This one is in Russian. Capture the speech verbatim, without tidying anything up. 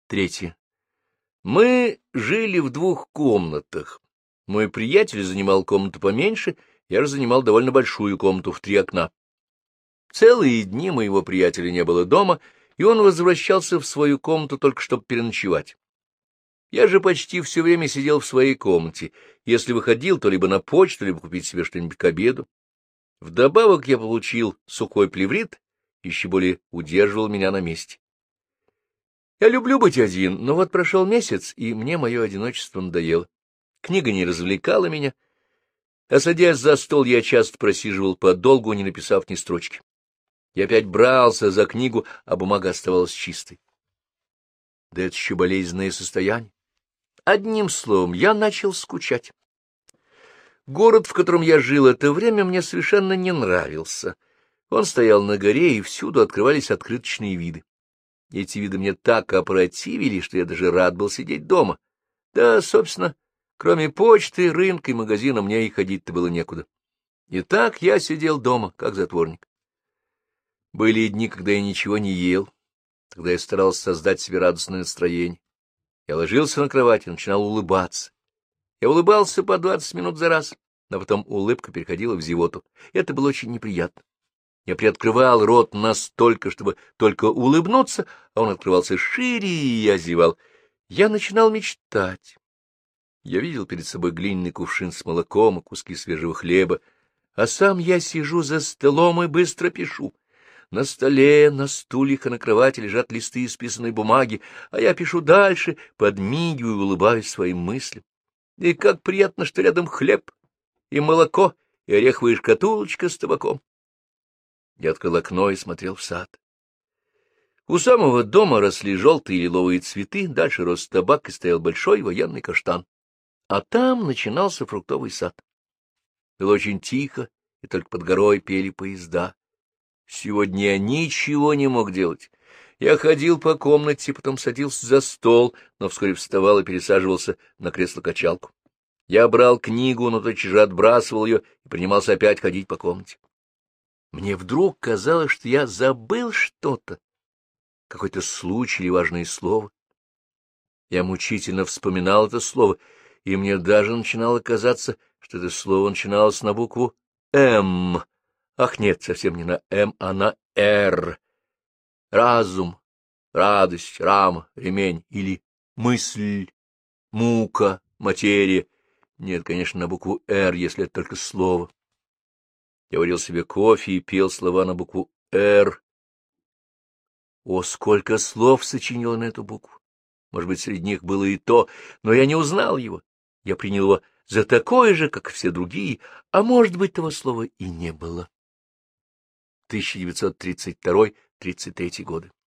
Третье. Мы жили в двух комнатах. Мой приятель занимал комнату поменьше, я же занимал довольно большую комнату в три окна. Целые дни моего приятеля не было дома, и он возвращался в свою комнату только чтобы переночевать. Я же почти все время сидел в своей комнате. Если выходил, то либо на почту, либо купить себе что-нибудь к обеду. Вдобавок я получил сухой плеврит, еще более удерживал меня на месте. Я люблю быть один, но вот прошел месяц, и мне мое одиночество надоело. Книга не развлекала меня, а садясь за стол, я часто просиживал подолгу, не написав ни строчки. Я опять брался за книгу, а бумага оставалась чистой. Да это еще болезненное состояние. Одним словом, я начал скучать. Город, в котором я жил это время, мне совершенно не нравился. Он стоял на горе, и всюду открывались открыточные виды. Эти виды мне так опротивили, что я даже рад был сидеть дома. Да, собственно, кроме почты, рынка и магазина, мне и ходить-то было некуда. И так я сидел дома, как затворник. Были и дни, когда я ничего не ел, тогда я старался создать себе радостное настроение. Я ложился на кровать и начинал улыбаться. Я улыбался по двадцать минут за раз, но потом улыбка переходила в зевоту. Это было очень неприятно. Я приоткрывал рот настолько, чтобы только улыбнуться, а он открывался шире, и я зевал. Я начинал мечтать. Я видел перед собой глиняный кувшин с молоком и куски свежего хлеба, а сам я сижу за столом и быстро пишу. На столе, на стульях и на кровати лежат листы исписанной бумаги, а я пишу дальше, подмигиваю и улыбаюсь своим мыслям. И как приятно, что рядом хлеб и молоко, и ореховая шкатулочка с табаком. Я открыл окно и смотрел в сад. У самого дома росли желтые и лиловые цветы, дальше рос табак и стоял большой военный каштан. А там начинался фруктовый сад. Было очень тихо, и только под горой пели поезда. Сегодня я ничего не мог делать. Я ходил по комнате, потом садился за стол, но вскоре вставал и пересаживался на кресло-качалку. Я брал книгу, но тотчас же отбрасывал ее и принимался опять ходить по комнате. Мне вдруг казалось, что я забыл что-то, какой-то случай или важное слово. Я мучительно вспоминал это слово, и мне даже начинало казаться, что это слово начиналось на букву «М». Ах, нет, совсем не на «М», а на «Р». Разум, радость, рама, ремень или мысль, мука, материя. Нет, конечно, на букву «Р», если это только слово. Я варил себе кофе и пел слова на букву «Р». О, сколько слов сочинил на эту букву! Может быть, среди них было и то, но я не узнал его. Я принял его за такое же, как и все другие, а может быть, того слова и не было. тысяча девятьсот тридцать второй — тридцать третий годы.